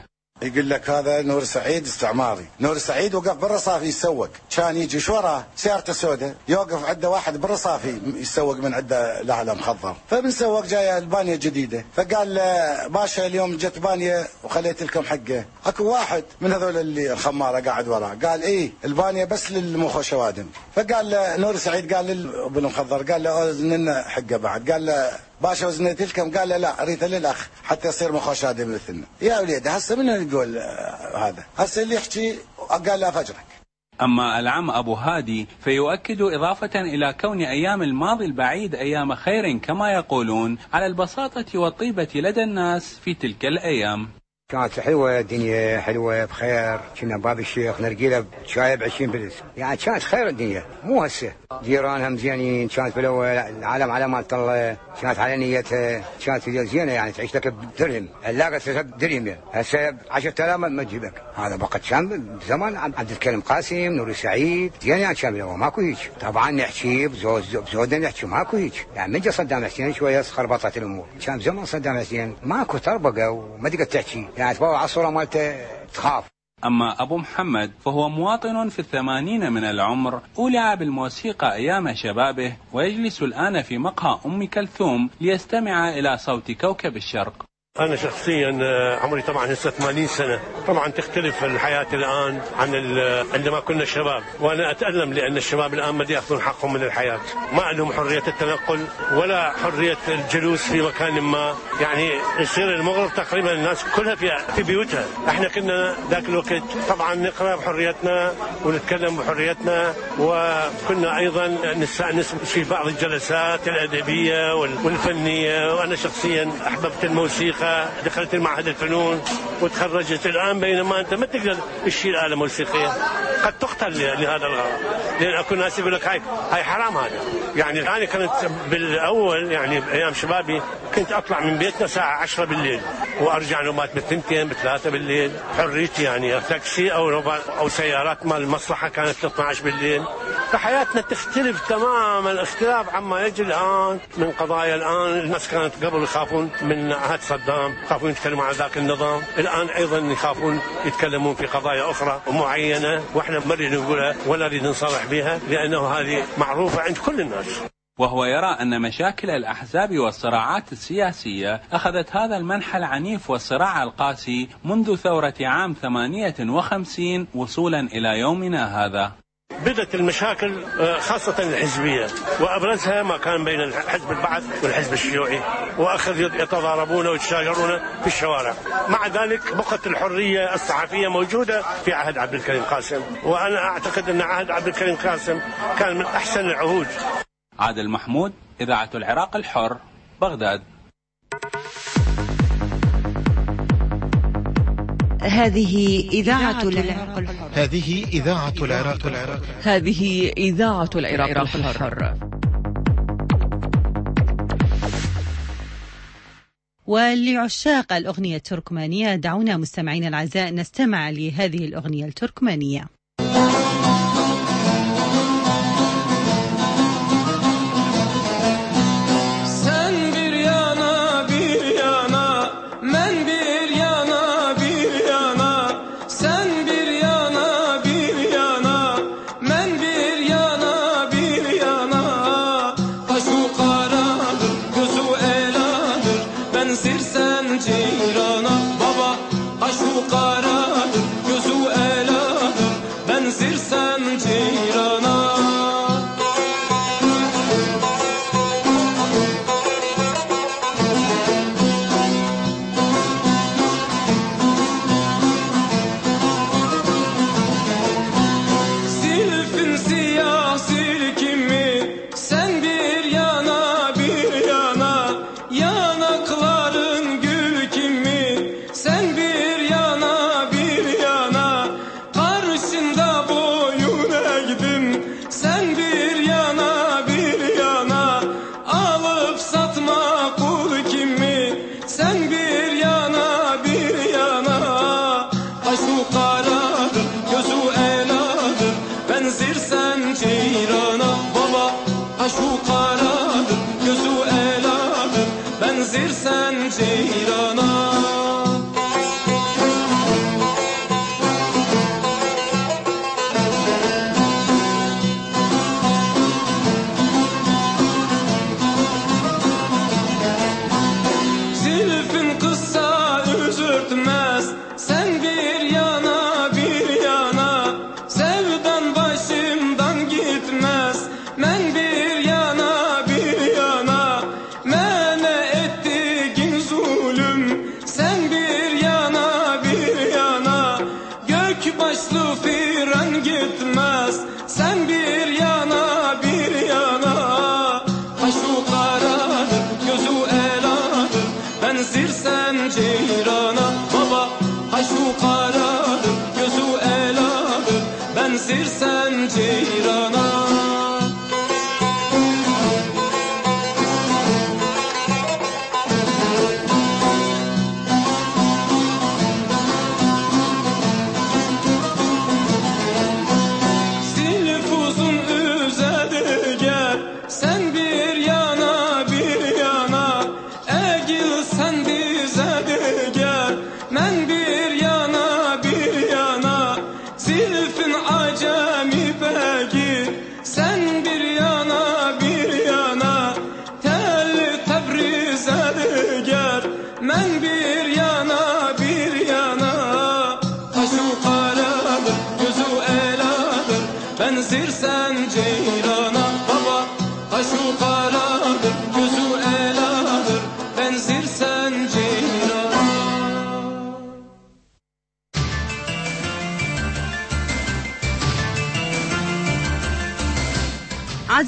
يقول لك هذا نور سعيد استعماري. نور سعيد وقف بالرصافي يسوق، كان يجي شو وراه سيارته سوداء، يوقف عنده واحد بالرصافي يسوق من عنده لعلة مخضر، فبنسوق جايه البانيه جديده، فقال له باشا اليوم جت بانيه وخليت لكم حقه. اكو واحد من هذول اللي الخماره قاعد وراه قال ايه البانيه بس للمخ وشوادم، فقال له نور سعيد قال للابن المخضر قال له اوزن لنا حقه بعد، قال له باشا وزنيت لكم، قال له لا اريد للاخ حتى يصير مخ شادم مثلنا. يا وليدي هسه من يقول هذا؟ هسه اللي يحكي قال لا فجرك. أما العم أبو هادي فيؤكد إضافة إلى كون أيام الماضي البعيد أيام خير كما يقولون على البساطة والطيبة لدى الناس في تلك الأيام. كانت حلوة، الدنيا حلوة بخير، كنا باب الشيخ نرقيله شاي بعشرين بلس، يعني كانت خير الدنيا مو هسه. جيرانها مزيانين، كانت بالاول العالم على مال الله، كانت على نيتها، كانت زينة يعني تعيش لك بدرهم، لاقت درهم هسه عشرة آلاف ما تجيبك. هذا بقت كان زمان عبد الكريم قاسم، نور سعيد، زين يعني كان بالاول ماكو هيك. طبعا نحكي بزوج بزودنا نحكي ماكو هيك، يعني من جا صدام حسين شوية خربطت الأمور، كان زمان صدام حسين ماكو تربقة وما تقدر تحكي، يعني تبغى على الصورة مالته تخاف. أما أبو محمد فهو مواطن في الثمانين من العمر، أولع بالموسيقى أيام شبابه، ويجلس الآن في مقهى أم كلثوم ليستمع إلى صوت كوكب الشرق. أنا شخصيا عمري طبعا هسه ثمانين سنة، طبعا تختلف الحياة الآن عن عندما كنا شباب، وأنا أتألم لأن الشباب الآن ما يأخذون حقهم من الحياة، ما لهم حرية التنقل ولا حرية الجلوس في مكان ما، يعني يصير المغرب تقريبا الناس كلها في في بيوتها. احنا كنا ذاك الوقت طبعا نقرأ بحريتنا ونتكلم بحريتنا، وكنا أيضا نستأنس في بعض الجلسات الأدبية والفنية، وأنا شخصيا أحببت الموسيقى، دخلت المعهد الفنون وتخرجت. الآن بينما أنت ما تقدر تشيل آلة موسيقية، قد تقتل لهذا الغرض، لأن أكو ناس يقول لك هاي هاي حرام هذا. يعني أنا كانت بالأول يعني بأيام شبابي كنت أطلع من بيتنا الساعة عشرة بالليل وأرجع نوبات بالثنتين بثلاثة بالليل، حريتي يعني تاكسي أو أو سيارات مال المصلحة كانت اثنتي عشرة بالليل. فحياتنا تختلف تماما الاختلاف عما يجري الآن من قضايا. الآن الناس كانت قبل يخافون من عهد صدام، يخافون يتكلموا عن ذاك النظام، الآن أيضا يخافون يتكلمون في قضايا أخرى ومعينة، وإحنا ما نريد نقولها ولا نريد نصرح بها لأنه هذه معروفة عند كل الناس. وهو يرى أن مشاكل الأحزاب والصراعات السياسية أخذت هذا المنحى العنيف والصراع القاسي منذ ثورة عام ثمانية وخمسين وصولا إلى يومنا هذا. بدأت المشاكل خاصة الحزبية، وأبرزها ما كان بين حزب البعث والحزب الشيوعي، وأخذوا يتضاربون ويتشاجرون في الشوارع. مع ذلك بقت الحرية الصحفية موجودة في عهد عبد الكريم قاسم، وأنا أعتقد أن عهد عبد الكريم قاسم كان من أحسن العهود. عادل محمود، إذاعة العراق الحر، بغداد. هذه إذاعة العراق الحر. هذه إذاعة العراق الحر. هذه إذاعة العراق الحر. ولعشاق الأغنية التركمانية دعونا مستمعين الأعزاء نستمع لهذه الأغنية التركمانية. Sen ceyrana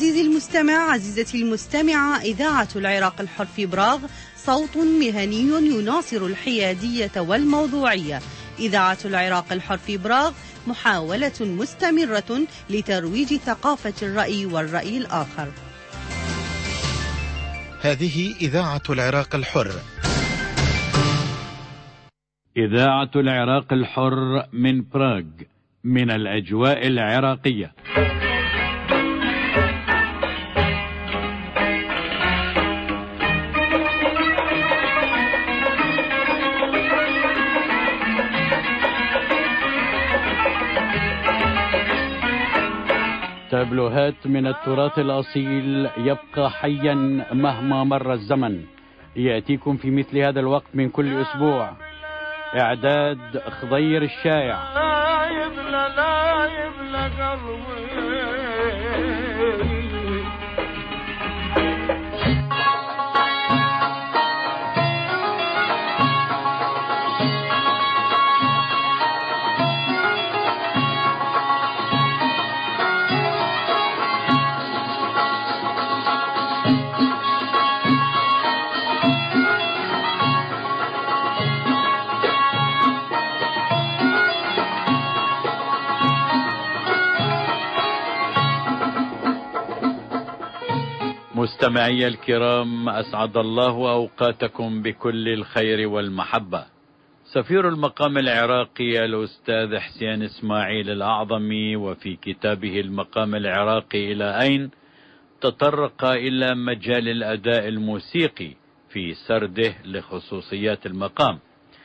عزيزي المستمع، عزيزتي المستمعة، إذاعة العراق الحر في براغ صوت مهني يناصر الحيادية والموضوعية. إذاعة العراق الحر في براغ محاولة مستمرة لترويج ثقافة الرأي والرأي الآخر. هذه إذاعة العراق الحر. إذاعة العراق الحر من براغ، من الأجواء العراقية. تابلوهات من التراث الأصيل يبقى حيا مهما مر الزمن، يأتيكم في مثل هذا الوقت من كل أسبوع. إعداد خضير الشايع. لا يبلى لا يبلى قلبي. مستمعي الكرام، أسعد الله أوقاتكم بكل الخير والمحبة. سفير المقام العراقي الأستاذ حسين إسماعيل الأعظمي وفي كتابه المقام العراقي إلى أين تطرق إلى مجال الأداء الموسيقي في سرده لخصوصيات المقام،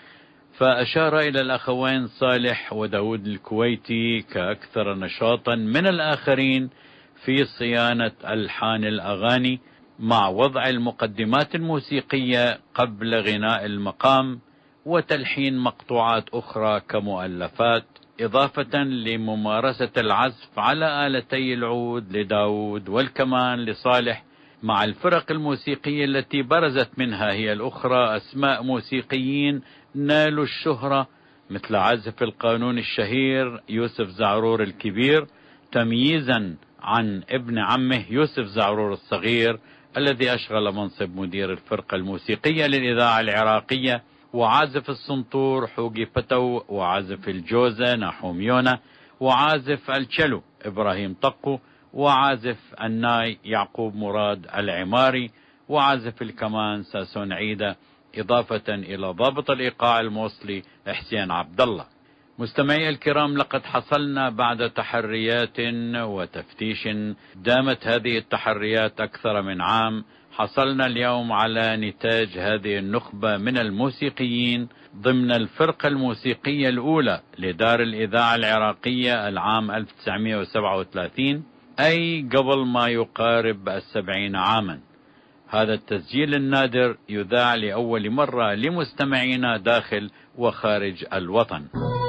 فأشار إلى الأخوين صالح وداود الكويتي كأكثر نشاطا من الآخرين في صيانة ألحان الأغاني مع وضع المقدمات الموسيقية قبل غناء المقام وتلحين مقطوعات أخرى كمؤلفات، إضافة لممارسة العزف على آلتي العود لداود والكمان لصالح، مع الفرق الموسيقية التي برزت منها هي الأخرى أسماء موسيقيين نالوا الشهرة مثل عازف القانون الشهير يوسف زعرور الكبير، تمييزا عن ابن عمه يوسف زعرور الصغير الذي أشغل منصب مدير الفرقة الموسيقية للإذاعة العراقية، وعازف السنطور حوقي فتو، وعازف الجوزة نحوم يونا، وعازف التشلو إبراهيم طقو، وعازف الناي يعقوب مراد العماري، وعازف الكمان ساسون عيدة، إضافة إلى ضابط الإيقاع الموصلي حسين عبد الله. مستمعي الكرام، لقد حصلنا بعد تحريات وتفتيش دامت هذه التحريات أكثر من عام، حصلنا اليوم على نتاج هذه النخبة من الموسيقيين ضمن الفرقة الموسيقية الأولى لدار الإذاعة العراقية العام ألف وتسعمئة وسبعة وثلاثين، أي قبل ما يقارب السبعين عاما. هذا التسجيل النادر يذاع لأول مرة لمستمعينا داخل وخارج الوطن.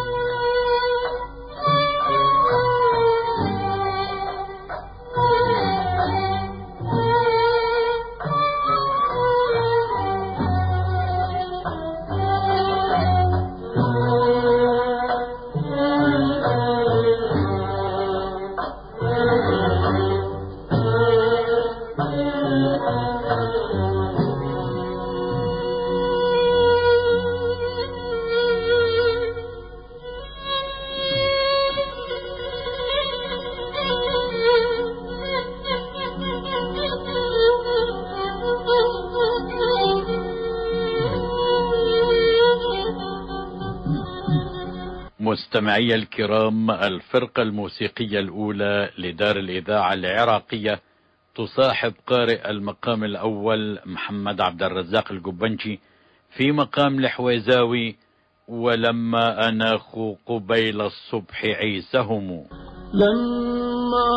مستمعي الكرام، الفرقة الموسيقية الأولى لدار الإذاعة العراقية تصاحب قارئ المقام الأول محمد عبد الرزاق القبنجي في مقام الحويزاوي ولما أناخوا قبيل الصبح عيسهم. لما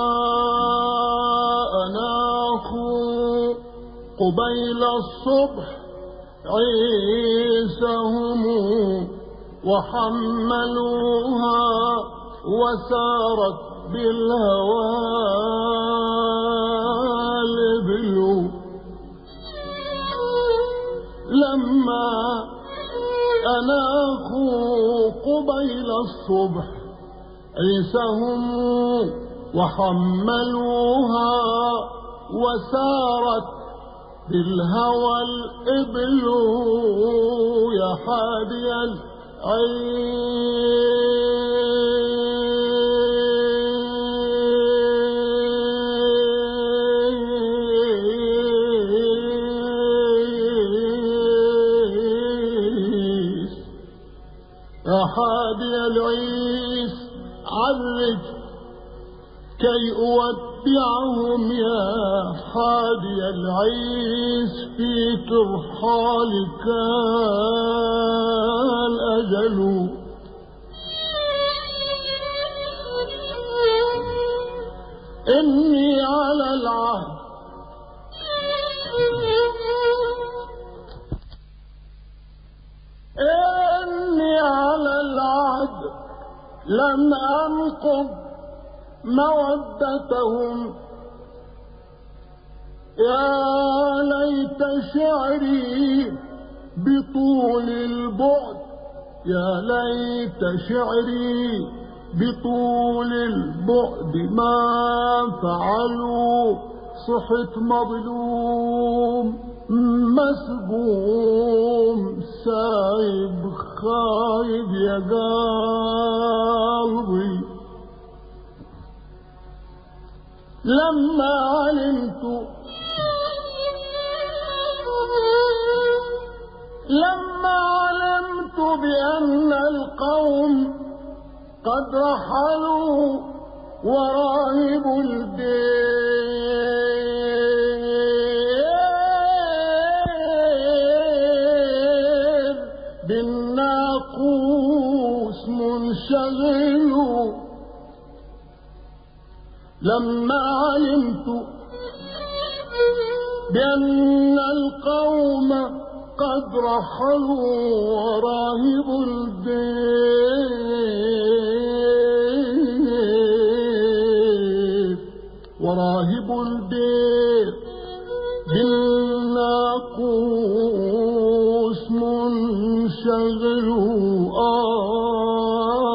أناخوا قبيل الصبح عيسهم وحملوها وسارت بالهوى لبلو. لما أناخوا قبيل الصبح عيسهم وحملوها وسارت بالهوى الإبل يا حادي العيس يا حادي العيس عرج كي أودعهم يا حادي العيس في ترحالك الأجل إني على العهد إني على العهد لم أنقض مودتهم يا ليت شعري بطول البعد يا ليت شعري بطول البعد ما فعلوا صحت مظلوم مسبوم سايب خايب يا قلبي لما علمت لما علمت بأن القوم قد رحلوا وراهب الدير بالناقوس منشغل لما علمت بأن القوم قد رحلوا وراهب الدير وراهب الدير بالناقوس منشغل آه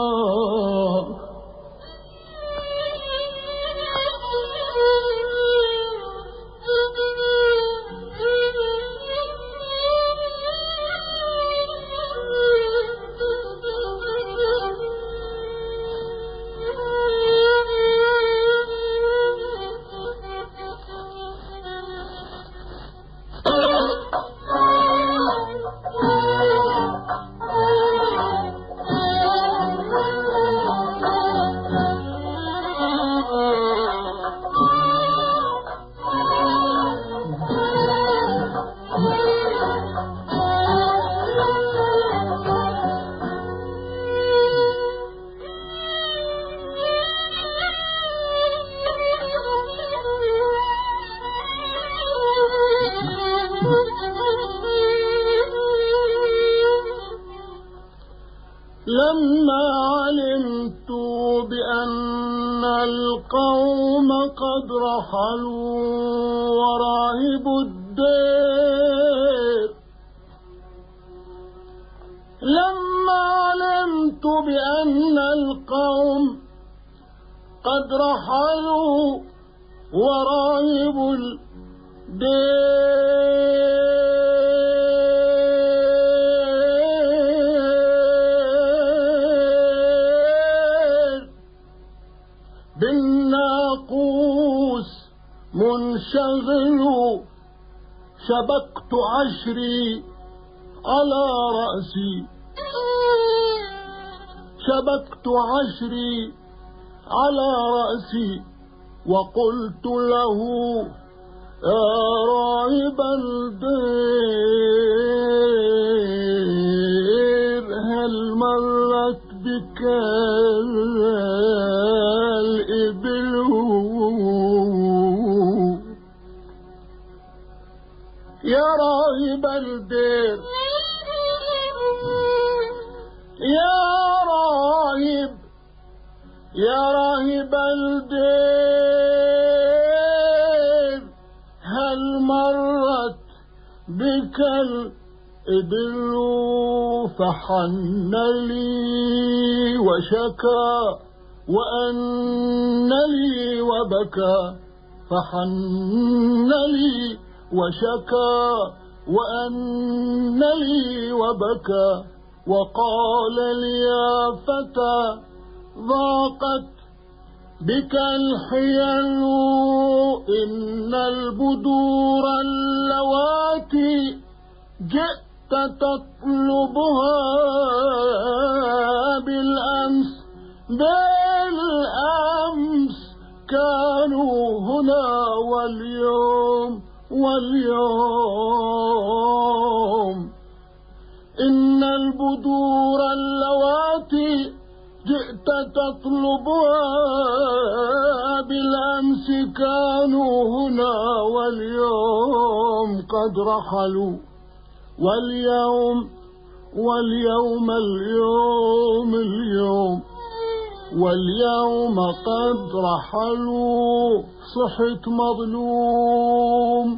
لما علمت بأن القوم قد رحلوا وراهب الدير لما علمت بأن القوم قد رحلوا وراهب الدير بالناقوس منشغل شبكت عشري على رأسي شبكت عشري على رأسي وقلت له يا راهب الدير هل مرت بك الإبل يا راهب الدير يا راهب يا راهب الدير هل مرت بك الإبل فحن لي وشكى وأن لي وبكى فحن لي وشكى وأن لي وبكى وقال لي يا فتى ضاقت بك الحيل إن البدور اللواتي جئت تطلبها بالأمس بالأمس كانوا هنا واليوم واليوم إن البدور اللواتي جئت تطلبها بالأمس كانوا هنا واليوم قد رحلوا واليوم واليوم اليوم اليوم واليوم قد رحلوا صحت مظلوم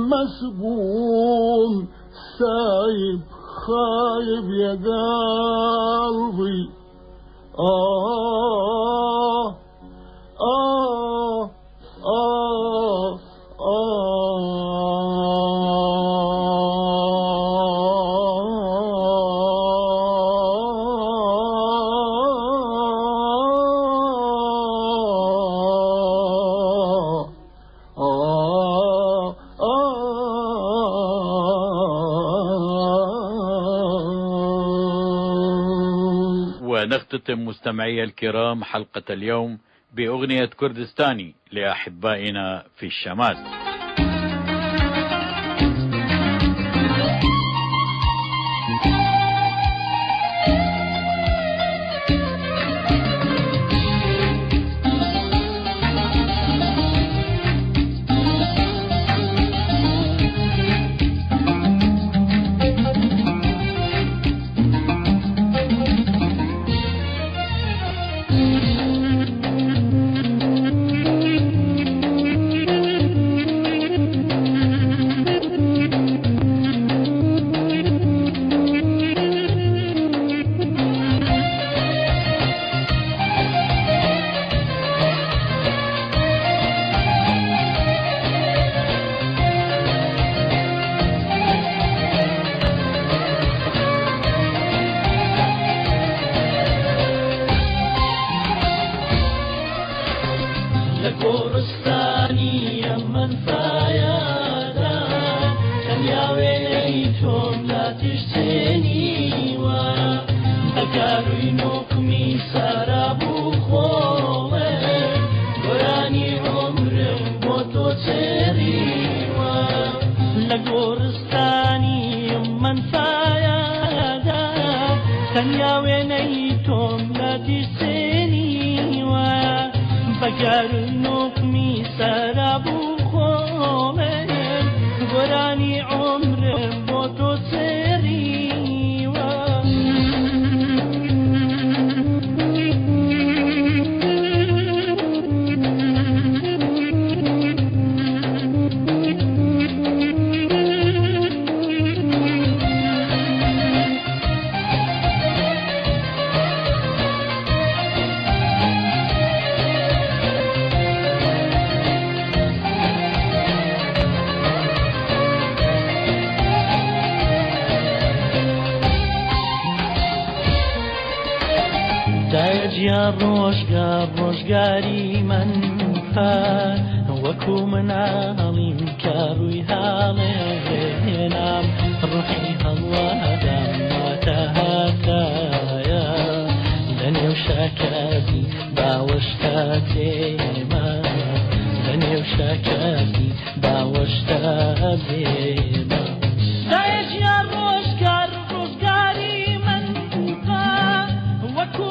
مسبوم سايب خايب يا قلبي آه آه آه ونختتم مستمعي الكرام حلقة اليوم بأغنية كردستاني لأحبائنا في الشمال. ڕۆژگار ڕۆژگاری من فار وەکو مناڵیم کاروی هاڵێنام ڕوحی هەڵوادام واتە هاتایە لە نێو شاکاتی باوەشتا دێمە لە نێو شاکاتی باوەشتا دێمە دایەژیان ڕۆژگار ڕۆژگاری من فار وەکو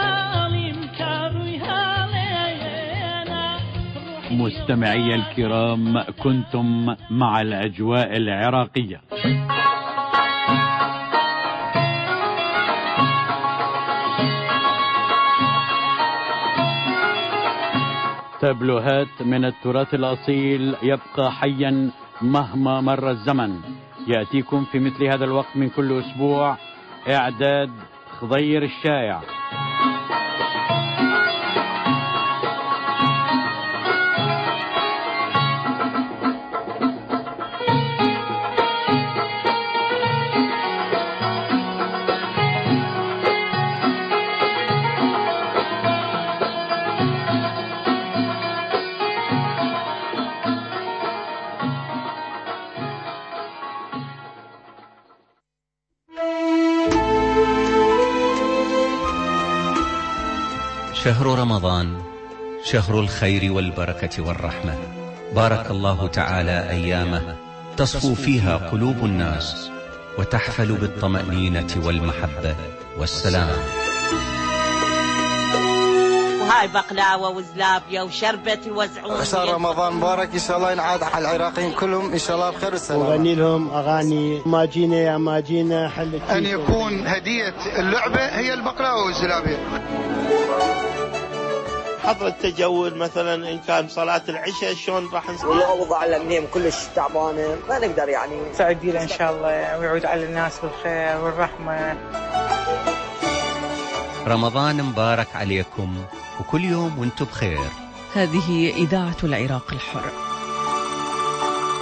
مستمعي الكرام، كنتم مع الأجواء العراقية. تابلوهات من التراث الأصيل يبقى حيا مهما مر الزمن. يأتيكم في مثل هذا الوقت من كل أسبوع. إعداد خضير الشايع. شهر رمضان شهر الخير والبركة والرحمة، بارك الله تعالى أيامه تصفو فيها قلوب الناس وتحفل بالطمأنينة والمحبة والسلام. وهاي بقلاوة وزلابية وشربة يوزعون. شهر رمضان مبارك، إن شاء الله ينعاد على العراقيين كلهم إن شاء الله بخير والسلام. وغني لهم أغاني ما جينا يا ما جينا حل أن يكون هدية اللعبة هي البقلاوة والزلابية. حضر التجول مثلا إن كان صلاة العشاء شلون راح نصلي. والأوضاع الأمنية كلش تعبانة، ما نقدر يعني. سعيدين إن شاء الله ويعود على الناس بالخير والرحمة. رمضان مبارك عليكم وكل يوم وانتم بخير. هذه إذاعة العراق الحر.